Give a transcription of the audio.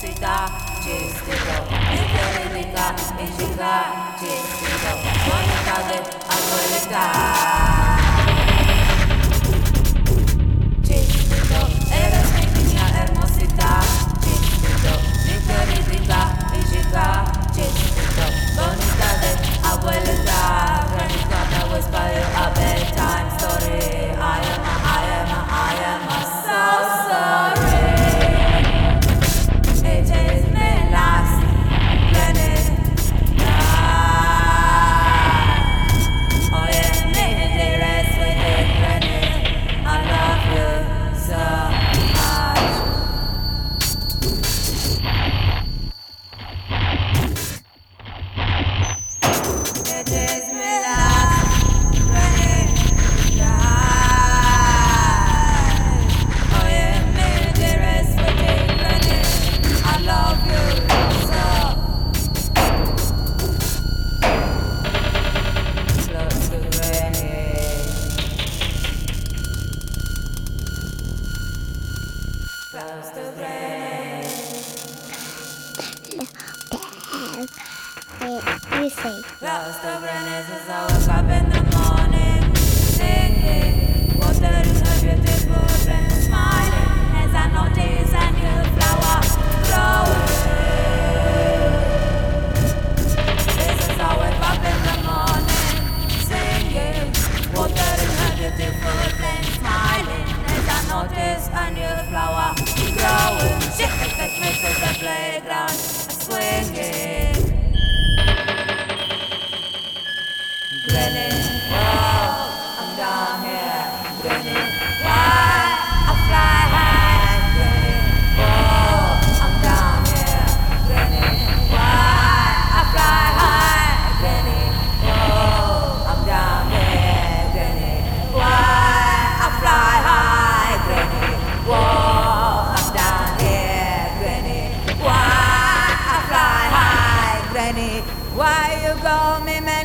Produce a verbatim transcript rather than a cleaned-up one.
hermosita, chistito, mi rica y chica, chistito, bonita de abuelita. Chistito, eres mi niña hermosita, chistito, mi rica y chica, chistito, bonita de abuelita. Granny's gonna whisper you a bedtime story. I am a, I am a, I am a so sorry. It is my last Granny. Ah, oh yeah, me dearest sweetie Granny. I love you so much. It is my last Granny. Oh yeah, me dearest sweetie Granny. I love you so. Close to Granny. Close to Granny. You say. Close to Granny since I wake up in the morning. Singing, water is a beautiful and smiling as I notice a new flower growing. This is how I wake up in the morning. Singing, water is a beautiful and smiling as I notice a new flower growing. She can take me to the playground, swinging. Granny, whoa, I'm down here. Granny, why I fly high? Granny, whoa, I'm down here. Granny, why I fly high? Granny, whoa, I'm down here. Granny, why I fly high? Granny, whoa, I'm down here. Granny, why I fly high? Granny, why you call me man?